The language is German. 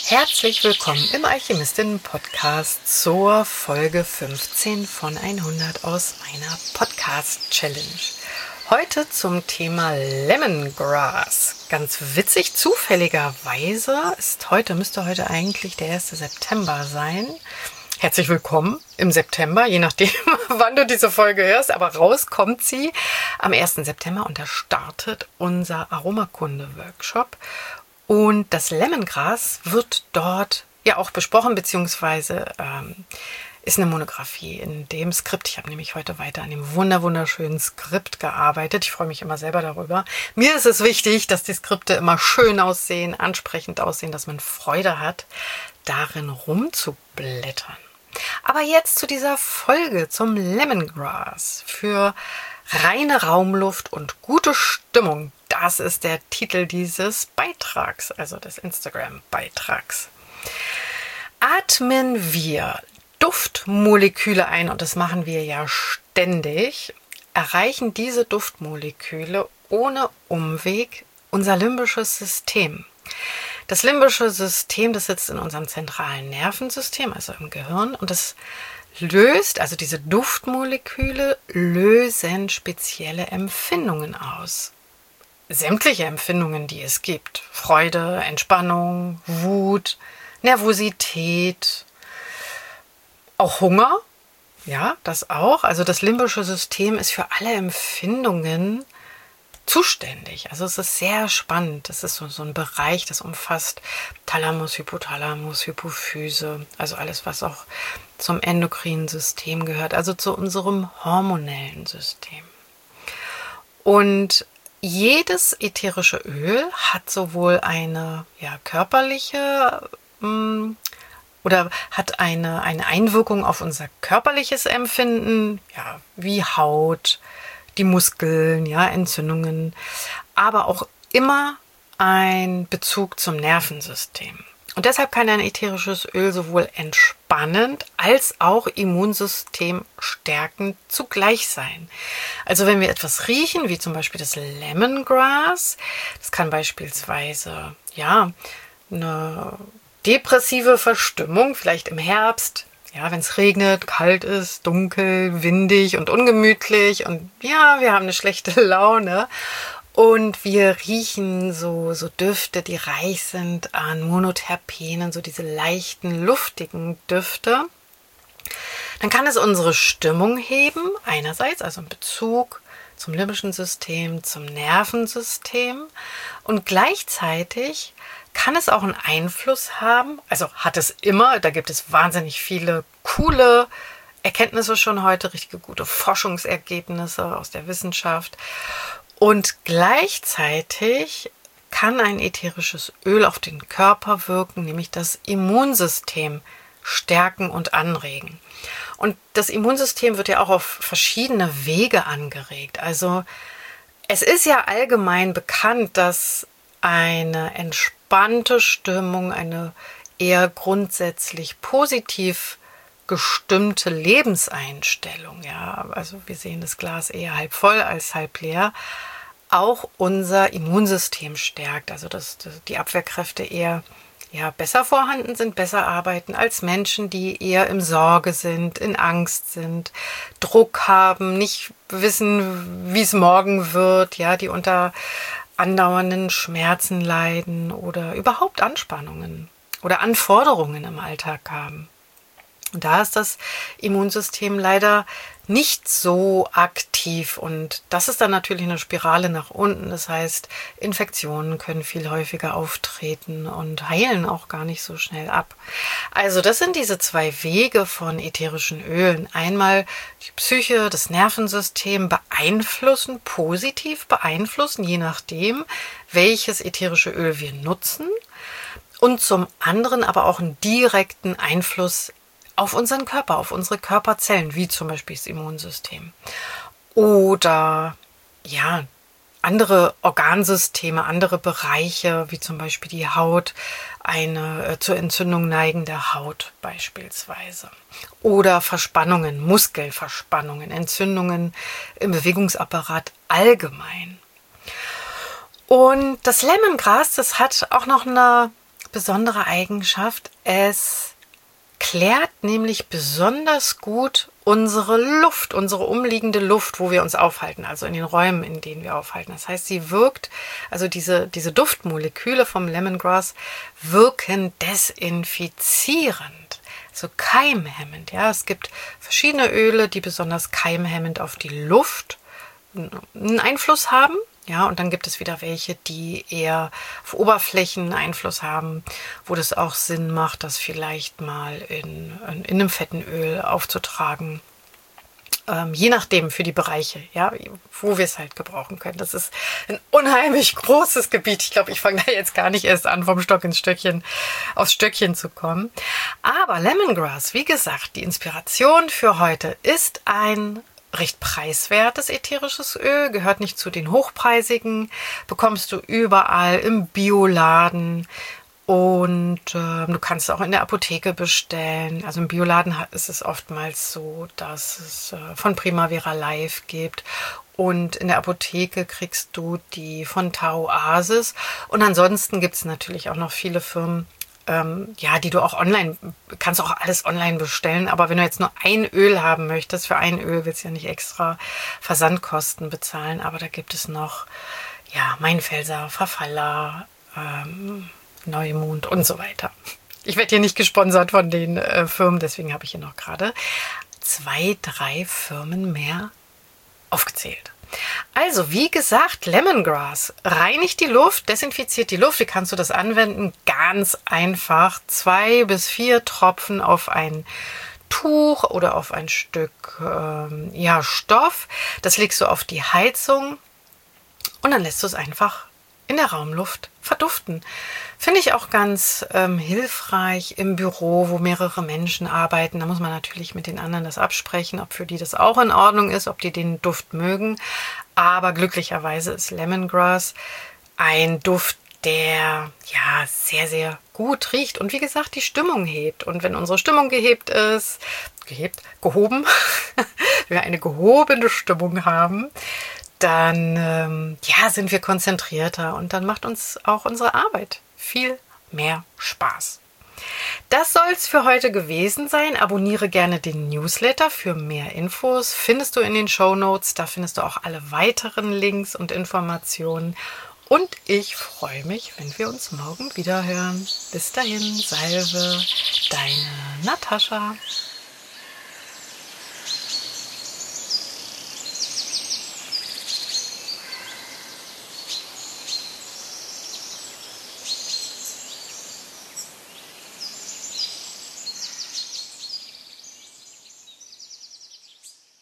Herzlich willkommen im Alchemistinnen-Podcast zur Folge 15 von 100 aus meiner Podcast-Challenge. Heute zum Thema Lemongrass. Ganz witzig, zufälligerweise müsste heute eigentlich der 1. September sein. Herzlich willkommen im September, je nachdem, wann du diese Folge hörst, aber raus kommt sie am 1. September und da startet unser Aromakunde-Workshop. Und das Lemongras wird dort ja auch besprochen, beziehungsweise ist eine Monographie in dem Skript. Ich habe nämlich heute weiter an dem wunderschönen Skript gearbeitet. Ich freue mich immer selber darüber. Mir ist es wichtig, dass die Skripte immer schön aussehen, ansprechend aussehen, dass man Freude hat, darin rumzublättern. Aber jetzt zu dieser Folge zum Lemongrass für reine Raumluft und gute Stimmung. Das ist der Titel dieses Beitrags, also des Instagram-Beitrags. Atmen wir Duftmoleküle ein, und das machen wir ja ständig, erreichen diese Duftmoleküle ohne Umweg unser limbisches System. Das limbische System, das sitzt in unserem zentralen Nervensystem, also im Gehirn, und das löst, also diese Duftmoleküle lösen spezielle Empfindungen aus. Sämtliche Empfindungen, die es gibt. Freude, Entspannung, Wut, Nervosität, auch Hunger. Ja, das auch. Also das limbische System ist für alle Empfindungen zuständig. Also es ist sehr spannend. Das ist so ein Bereich, das umfasst Thalamus, Hypothalamus, Hypophyse, also alles, was auch zum endokrinen System gehört, also zu unserem hormonellen System. Und jedes ätherische Öl hat sowohl eine körperliche oder hat eine Einwirkung auf unser körperliches Empfinden, wie Haut, die Muskeln, Entzündungen, aber auch immer ein Bezug zum Nervensystem. Und deshalb kann ein ätherisches Öl sowohl entspannend als auch Immunsystem stärkend zugleich sein. Also wenn wir etwas riechen, wie zum Beispiel das Lemongrass, das kann beispielsweise eine depressive Verstimmung, vielleicht im Herbst, wenn es regnet, kalt ist, dunkel, windig und ungemütlich und wir haben eine schlechte Laune. Und wir riechen so Düfte, die reich sind an Monoterpenen, so diese leichten, luftigen Düfte. Dann kann es unsere Stimmung heben, einerseits, also in Bezug zum limbischen System, zum Nervensystem. Und gleichzeitig kann es auch einen Einfluss haben, also hat es immer, da gibt es wahnsinnig viele coole Erkenntnisse schon heute, richtige gute Forschungsergebnisse aus der Wissenschaft. Und gleichzeitig kann ein ätherisches Öl auf den Körper wirken, nämlich das Immunsystem stärken und anregen. Und das Immunsystem wird ja auch auf verschiedene Wege angeregt. Also es ist ja allgemein bekannt, dass eine entspannte Stimmung, eine eher grundsätzlich positiv gestimmte Lebenseinstellung, also wir sehen das Glas eher halb voll als halb leer, auch unser Immunsystem stärkt, also dass die Abwehrkräfte eher besser vorhanden sind, besser arbeiten als Menschen, die eher im Sorge sind, in Angst sind, Druck haben, nicht wissen, wie es morgen wird, die unter andauernden Schmerzen leiden oder überhaupt Anspannungen oder Anforderungen im Alltag haben. Und da ist das Immunsystem leider nicht so aktiv und das ist dann natürlich eine Spirale nach unten. Das heißt, Infektionen können viel häufiger auftreten und heilen auch gar nicht so schnell ab. Also das sind diese zwei Wege von ätherischen Ölen. Einmal die Psyche, das Nervensystem positiv beeinflussen, je nachdem, welches ätherische Öl wir nutzen. Und zum anderen aber auch einen direkten Einfluss auf unseren Körper, auf unsere Körperzellen, wie zum Beispiel das Immunsystem. Oder andere Organsysteme, andere Bereiche, wie zum Beispiel die Haut, eine zur Entzündung neigende Haut beispielsweise. Oder Verspannungen, Muskelverspannungen, Entzündungen im Bewegungsapparat allgemein. Und das Lemongras, das hat auch noch eine besondere Eigenschaft, es klärt nämlich besonders gut unsere Luft, unsere umliegende Luft, wo wir uns aufhalten, also in den Räumen, in denen wir aufhalten. Das heißt, sie wirkt, also diese Duftmoleküle vom Lemongrass wirken desinfizierend, also keimhemmend. Ja, es gibt verschiedene Öle, die besonders keimhemmend auf die Luft einen Einfluss haben. Ja, und dann gibt es wieder welche, die eher auf Oberflächen Einfluss haben, wo das auch Sinn macht, das vielleicht mal in einem fetten Öl aufzutragen. Je nachdem für die Bereiche, ja, wo wir es halt gebrauchen können. Das ist ein unheimlich großes Gebiet. Ich glaube, ich fange da jetzt gar nicht erst an, vom Stock ins Stöckchen, aufs Stöckchen zu kommen. Aber Lemongrass, wie gesagt, die Inspiration für heute ist ein recht preiswertes ätherisches Öl, gehört nicht zu den hochpreisigen, bekommst du überall im Bioladen und du kannst es auch in der Apotheke bestellen. Also im Bioladen ist es oftmals so, dass es von Primavera Live gibt und in der Apotheke kriegst du die von Taoasis und ansonsten gibt es natürlich auch noch viele Firmen, die du auch online, kannst auch alles online bestellen, aber wenn du jetzt nur ein Öl haben möchtest, für ein Öl willst du ja nicht extra Versandkosten bezahlen, aber da gibt es noch, Mainfelser, Farfalla, Neumond und so weiter. Ich werde hier nicht gesponsert von den Firmen, deswegen habe ich hier noch gerade 2, 3 Firmen mehr aufgezählt. Also, wie gesagt, Lemongrass reinigt die Luft, desinfiziert die Luft. Wie kannst du das anwenden? Ganz einfach. 2 bis 4 Tropfen auf ein Tuch oder auf ein Stück Stoff. Das legst du auf die Heizung und dann lässt du es einfach in der Raumluft verduften. Finde ich auch ganz hilfreich im Büro, wo mehrere Menschen arbeiten. Da muss man natürlich mit den anderen das absprechen, ob für die das auch in Ordnung ist, ob die den Duft mögen. Aber glücklicherweise ist Lemongrass ein Duft, der sehr, sehr gut riecht und wie gesagt die Stimmung hebt. Und wenn unsere Stimmung gehoben, wenn wir eine gehobene Stimmung haben, dann sind wir konzentrierter und dann macht uns auch unsere Arbeit viel mehr Spaß. Das soll es für heute gewesen sein. Abonniere gerne den Newsletter für mehr Infos. Findest du in den Shownotes. Da findest du auch alle weiteren Links und Informationen. Und ich freue mich, wenn wir uns morgen wieder hören. Bis dahin, Salve, deine Natascha.